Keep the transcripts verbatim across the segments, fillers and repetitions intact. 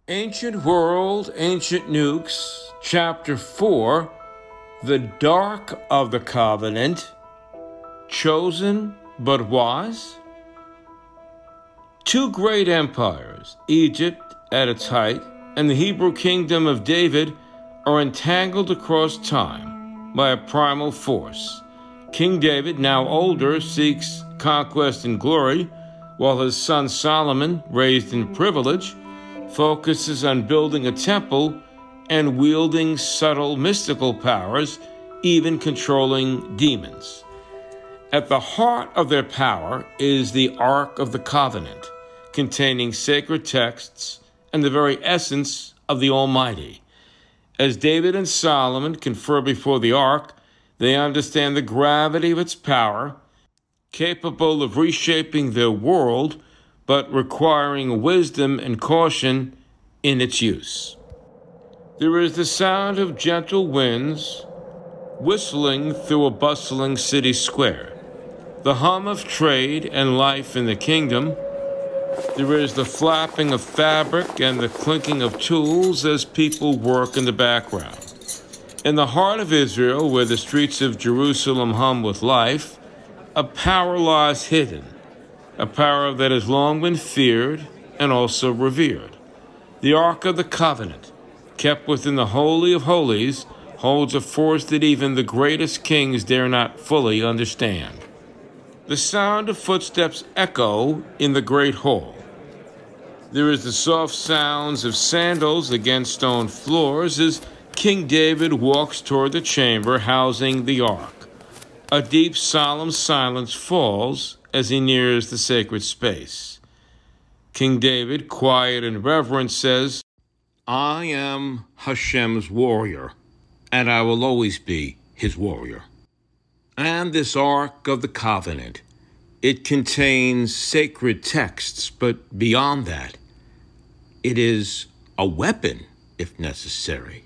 Ancient World, Ancient Nukes, Chapter four, The Dark of the Covenant, Chosen but Wise. Two great empires, Egypt at its height and the Hebrew kingdom of David, are entangled across time by a primal force. King David, now older, seeks conquest and glory, while his son Solomon, raised in privilege, focuses on building a temple and wielding subtle mystical powers, even controlling demons. At the heart of their power is the Ark of the Covenant, containing sacred texts and the very essence of the Almighty. As David and Solomon confer before the Ark, they understand the gravity of its power, capable of reshaping their world, but requiring wisdom and caution in its use. There is the sound of gentle winds whistling through a bustling city square, the hum of trade and life in the kingdom. There is the flapping of fabric and the clinking of tools as people work in the background. In the heart of Israel, where the streets of Jerusalem hum with life, a power lies hidden, a power that has long been feared and also revered. The Ark of the Covenant, kept within the Holy of Holies, holds a force that even the greatest kings dare not fully understand. The sound of footsteps echo in the great hall. There is the soft sounds of sandals against stone floors as King David walks toward the chamber housing the Ark. A deep, solemn silence falls as he nears the sacred space. King David, quiet and reverent, says, "I am Hashem's warrior, and I will always be his warrior." And this Ark of the Covenant, it contains sacred texts, but beyond that, it is a weapon if necessary.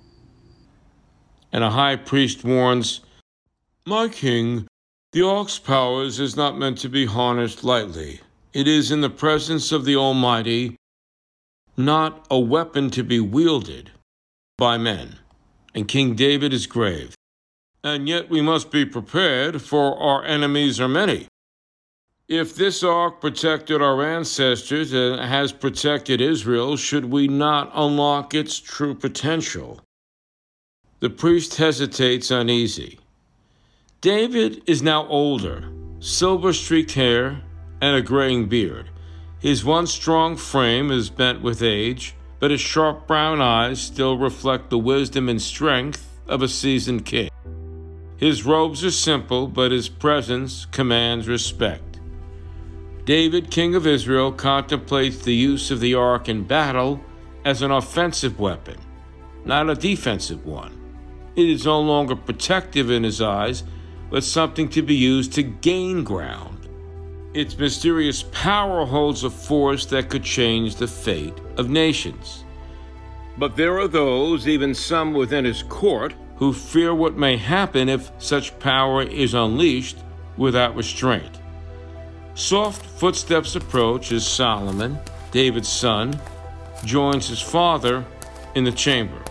And a high priest warns, "My king, the Ark's powers is not meant to be harnessed lightly. It is in the presence of the Almighty, not a weapon to be wielded by men." And King David is grave. "And yet we must be prepared, for our enemies are many. If this Ark protected our ancestors and has protected Israel, should we not unlock its true potential?" The priest hesitates, uneasy. David is now older, silver-streaked hair and a graying beard. His once strong frame is bent with age, but his sharp brown eyes still reflect the wisdom and strength of a seasoned king. His robes are simple, but his presence commands respect. David, king of Israel, contemplates the use of the Ark in battle as an offensive weapon, not a defensive one. It is no longer protective in his eyes, but something to be used to gain ground. Its mysterious power holds a force that could change the fate of nations. But there are those, even some within his court, who fear what may happen if such power is unleashed without restraint. Soft footsteps approach as Solomon, David's son, joins his father in the chamber.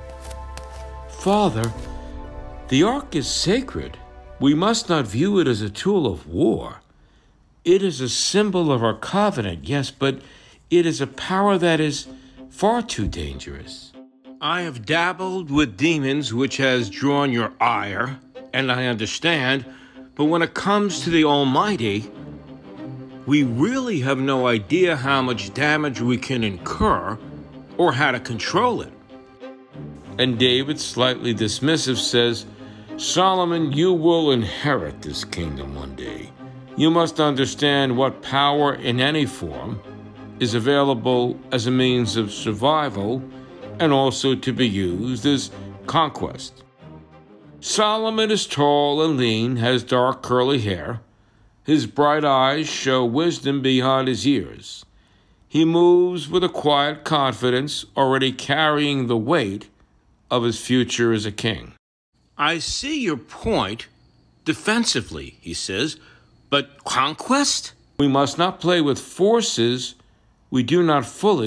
"Father, the Ark is sacred. We must not view it as a tool of war. It is a symbol of our covenant, yes, but it is a power that is far too dangerous. I have dabbled with demons, which has drawn your ire, and I understand, but when it comes to the Almighty, we really have no idea how much damage we can incur or how to control it." And David, slightly dismissive, says, "Solomon, you will inherit this kingdom one day. You must understand what power in any form is available as a means of survival and also to be used as conquest." Solomon is tall and lean, has dark curly hair. His bright eyes show wisdom beyond his years. He moves with a quiet confidence, already carrying the weight of his future as a king. "I see your point defensively," he says, "but conquest? We must not play with forces we do not fully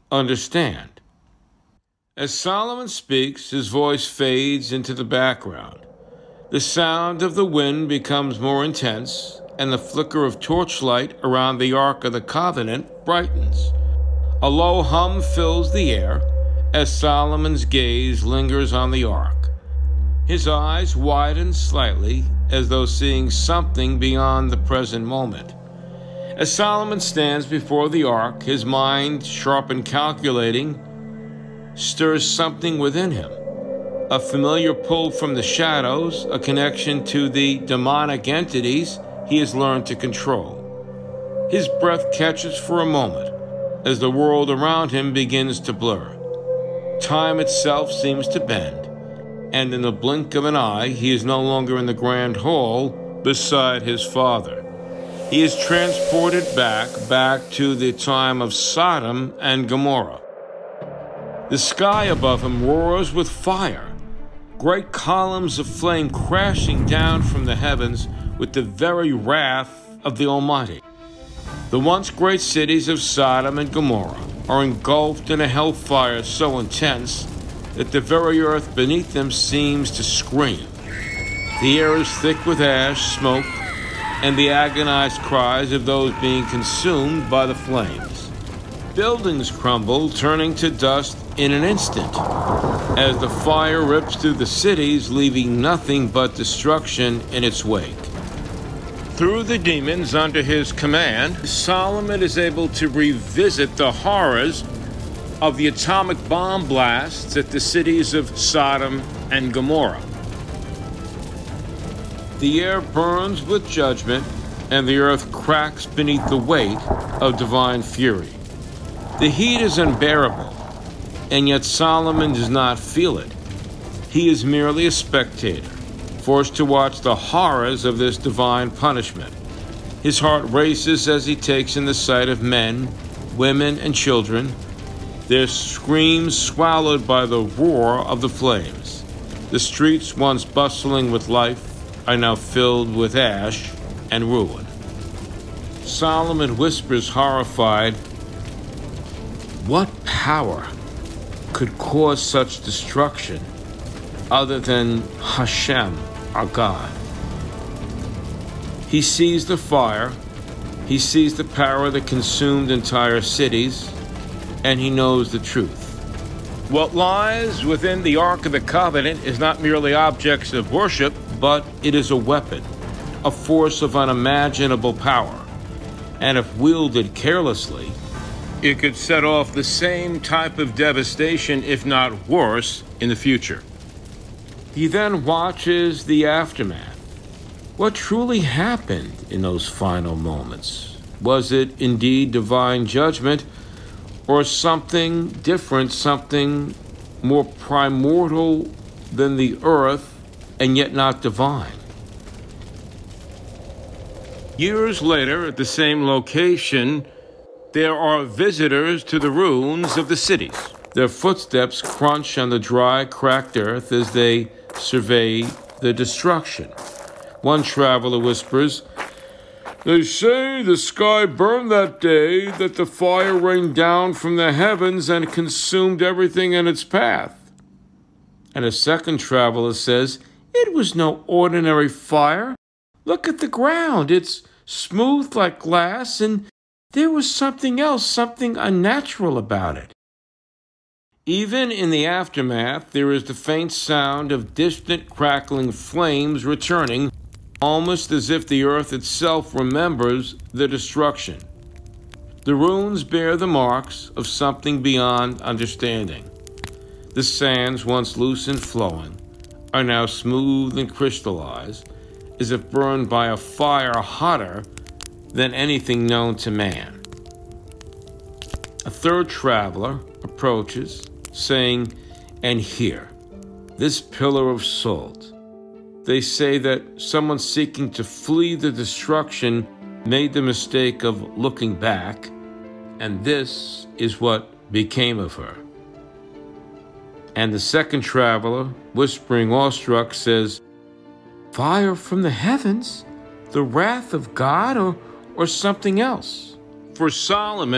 understand. As Solomon speaks, his voice fades into the background. The sound of the wind becomes more intense, and the flicker of torchlight around the Ark of the Covenant brightens. A low hum fills the air as Solomon's gaze lingers on the Ark. His eyes widen slightly as though seeing something beyond the present moment. As Solomon stands before the Ark, his mind, sharp and calculating, stirs something within him. A familiar pull from the shadows, a connection to the demonic entities he has learned to control. His breath catches for a moment as the world around him begins to blur. Time itself seems to bend, and in the blink of an eye, he is no longer in the grand hall beside his father. He is transported back, back to the time of Sodom and Gomorrah. The sky above him roars with fire, great columns of flame crashing down from the heavens with the very wrath of the Almighty. The once great cities of Sodom and Gomorrah are engulfed in a hellfire so intense that the very earth beneath them seems to scream. The air is thick with ash, smoke, and the agonized cries of those being consumed by the flames. Buildings crumble, turning to dust in an instant, as the fire rips through the cities, leaving nothing but destruction in its wake. Through the demons under his command, Solomon is able to revisit the horrors of the atomic bomb blasts at the cities of Sodom and Gomorrah. The air burns with judgment, and the earth cracks beneath the weight of divine fury. The heat is unbearable, and yet Solomon does not feel it. He is merely a spectator, forced to watch the horrors of this divine punishment. His heart races as he takes in the sight of men, women, and children, their screams swallowed by the roar of the flames. The streets, once bustling with life, are now filled with ash and ruin. Solomon whispers, horrified, "What power could cause such destruction other than Hashem, our God?" He sees the fire, he sees the power that consumed entire cities, and he knows the truth. What lies within the Ark of the Covenant is not merely objects of worship, but it is a weapon, a force of unimaginable power, and if wielded carelessly, it could set off the same type of devastation, if not worse, in the future. He then watches the aftermath. What truly happened in those final moments? Was it indeed divine judgment, or something different, something more primordial than the earth, and yet not divine? Years later, at the same location, there are visitors to the ruins of the cities. Their footsteps crunch on the dry, cracked earth as they survey the destruction. One traveler whispers, "They say the sky burned that day, that the fire rained down from the heavens and consumed everything in its path." And a second traveler says, "It was no ordinary fire. Look at the ground. It's smooth like glass, and there was something else, something unnatural about it." Even in the aftermath, there is the faint sound of distant crackling flames returning, almost as if the earth itself remembers the destruction. The ruins bear the marks of something beyond understanding. The sands, once loose and flowing, are now smooth and crystallized, as if burned by a fire hotter than anything known to man. A third traveler approaches, saying, "And here, this pillar of salt." They say that someone seeking to flee the destruction made the mistake of looking back, and this is what became of her. And the second traveler, whispering awestruck, says, "Fire from the heavens? The wrath of God, or, or something else?" For Solomon,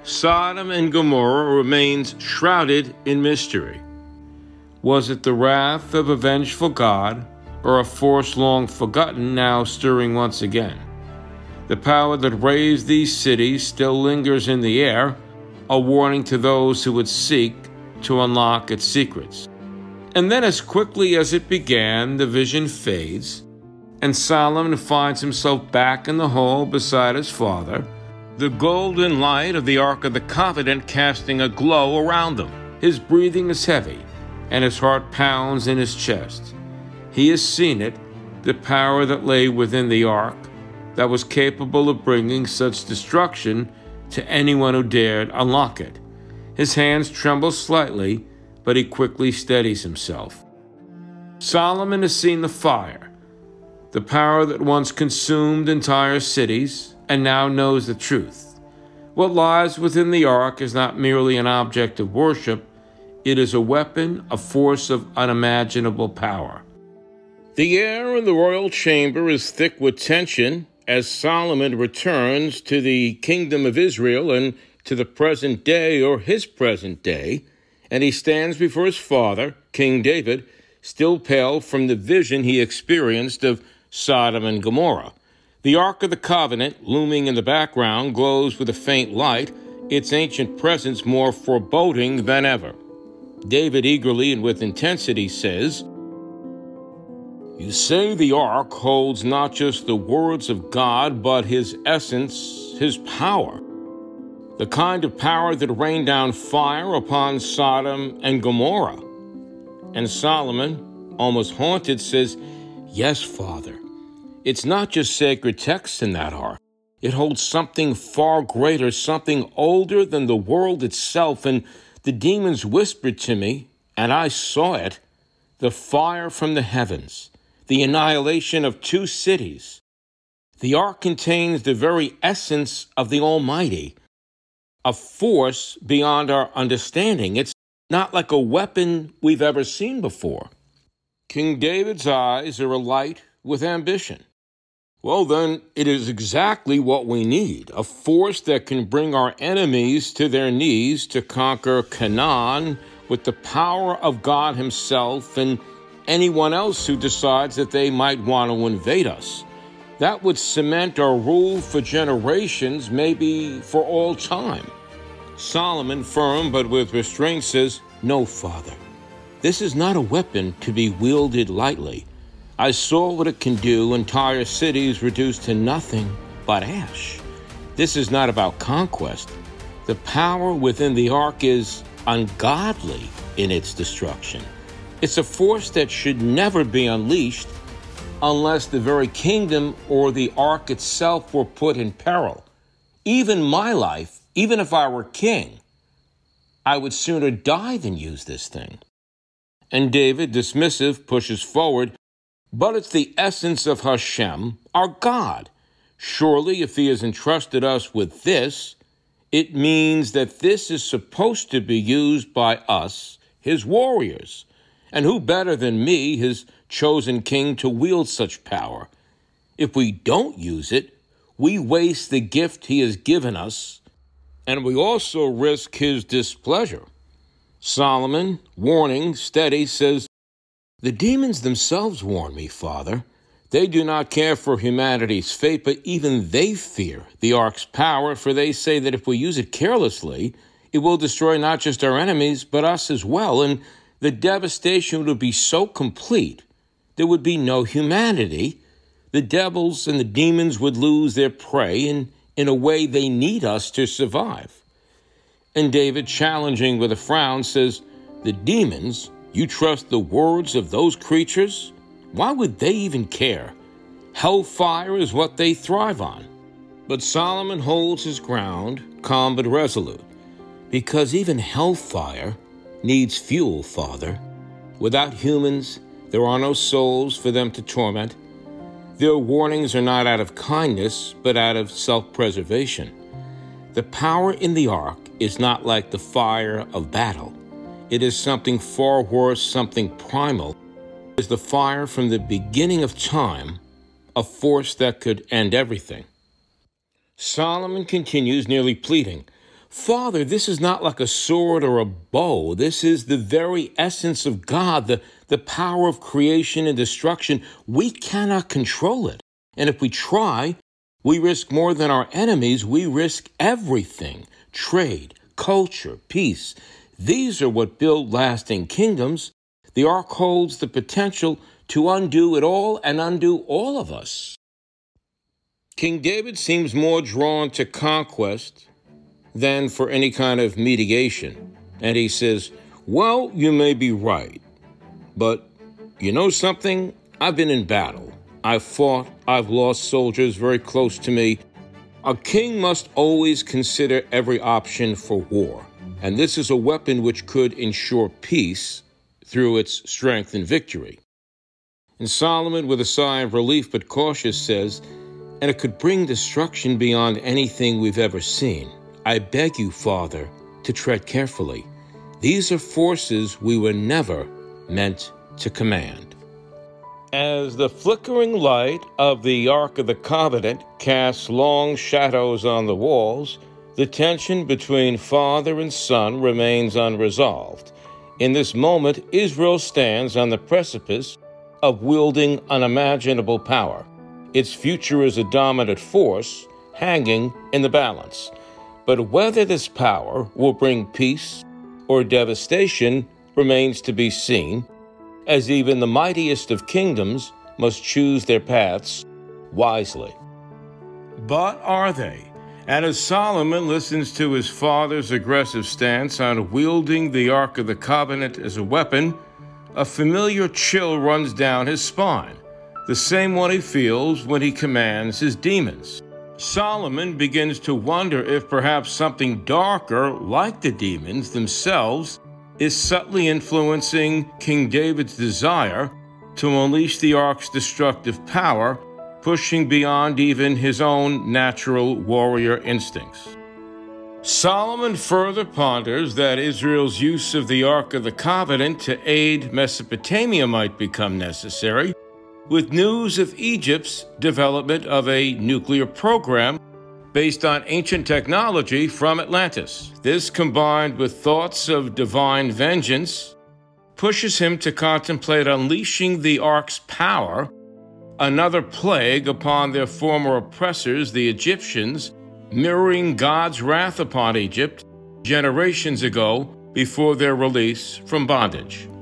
Sodom and Gomorrah remains shrouded in mystery. Was it the wrath of a vengeful God, or a force long forgotten now stirring once again? The power that raised these cities still lingers in the air, a warning to those who would seek to unlock its secrets. And then as quickly as it began, the vision fades, and Solomon finds himself back in the hall beside his father, the golden light of the Ark of the Covenant casting a glow around them. His breathing is heavy, and his heart pounds in his chest. He has seen it, the power that lay within the Ark, that was capable of bringing such destruction to anyone who dared unlock it. His hands tremble slightly, but he quickly steadies himself. Solomon has seen the fire, the power that once consumed entire cities, and now knows the truth. What lies within the Ark is not merely an object of worship, it is a weapon, a force of unimaginable power. The air in the royal chamber is thick with tension as Solomon returns to the kingdom of Israel and to the present day or his present day, and he stands before his father, King David, still pale from the vision he experienced of Sodom and Gomorrah. The Ark of the Covenant, looming in the background, glows with a faint light, its ancient presence more foreboding than ever. David eagerly and with intensity says, "You say the Ark holds not just the words of God, but his essence, his power. The kind of power that rained down fire upon Sodom and Gomorrah." And Solomon, almost haunted, says, "Yes, Father. It's not just sacred text in that Ark. It holds something far greater, something older than the world itself. And the demons whispered to me, and I saw it, the fire from the heavens, the annihilation of two cities. The Ark contains the very essence of the Almighty, a force beyond our understanding. It's not like a weapon we've ever seen before." King David's eyes are alight with ambition. Well, then, it is exactly what we need, a force that can bring our enemies to their knees to conquer Canaan with the power of God himself and anyone else who decides that they might want to invade us. That would cement our rule for generations, maybe for all time. Solomon, firm but with restraint, says, "No, Father. This is not a weapon to be wielded lightly. I saw what it can do, entire cities reduced to nothing but ash. This is not about conquest. The power within the Ark is ungodly in its destruction. It's a force that should never be unleashed unless the very kingdom or the Ark itself were put in peril. Even my life, even if I were king, I would sooner die than use this thing." And David, dismissive, pushes forward, "But it's the essence of Hashem, our God. Surely if he has entrusted us with this, it means that this is supposed to be used by us, his warriors. And who better than me, his chosen king, to wield such power? If we don't use it, we waste the gift he has given us, and we also risk his displeasure." Solomon, warning, steady, says, "The demons themselves warn me, Father. They do not care for humanity's fate, but even they fear the Ark's power, for they say that if we use it carelessly, it will destroy not just our enemies, but us as well, and the devastation would be so complete, there would be no humanity. The devils and the demons would lose their prey, and in a way they need us to survive." And David, challenging with a frown, says, "The demons, you trust the words of those creatures? Why would they even care? Hellfire is what they thrive on." But Solomon holds his ground, calm but resolute, because even hellfire needs fuel, Father. Without humans, there are no souls for them to torment. Their warnings are not out of kindness, but out of self-preservation. The power in the Ark is not like the fire of battle. It is something far worse, something primal. It is the fire from the beginning of time, a force that could end everything. Solomon continues, nearly pleading, Father, this is not like a sword or a bow. This is the very essence of God, the, the power of creation and destruction. We cannot control it. And if we try, we risk more than our enemies. We risk everything: trade, culture, peace. These are what build lasting kingdoms. The ark holds the potential to undo it all and undo all of us. King David seems more drawn to conquest than for any kind of mediation. And he says, well, you may be right, but you know something? I've been in battle. I've fought. I've lost soldiers very close to me. A king must always consider every option for war. And this is a weapon which could ensure peace through its strength and victory. And Solomon, with a sigh of relief but cautious, says, and it could bring destruction beyond anything we've ever seen. I beg you, Father, to tread carefully. These are forces we were never meant to command. As the flickering light of the Ark of the Covenant casts long shadows on the walls, the tension between father and son remains unresolved. In this moment, Israel stands on the precipice of wielding unimaginable power. Its future is a dominant force hanging in the balance. But whether this power will bring peace or devastation remains to be seen, as even the mightiest of kingdoms must choose their paths wisely. But are they? And as Solomon listens to his father's aggressive stance on wielding the Ark of the Covenant as a weapon, a familiar chill runs down his spine, the same one he feels when he commands his demons. Solomon begins to wonder if perhaps something darker, like the demons themselves, is subtly influencing King David's desire to unleash the ark's destructive power, pushing beyond even his own natural warrior instincts. Solomon further ponders that Israel's use of the Ark of the Covenant to aid Mesopotamia might become necessary, with news of Egypt's development of a nuclear program based on ancient technology from Atlantis. This, combined with thoughts of divine vengeance, pushes him to contemplate unleashing the ark's power, another plague upon their former oppressors, the Egyptians, mirroring God's wrath upon Egypt generations ago before their release from bondage.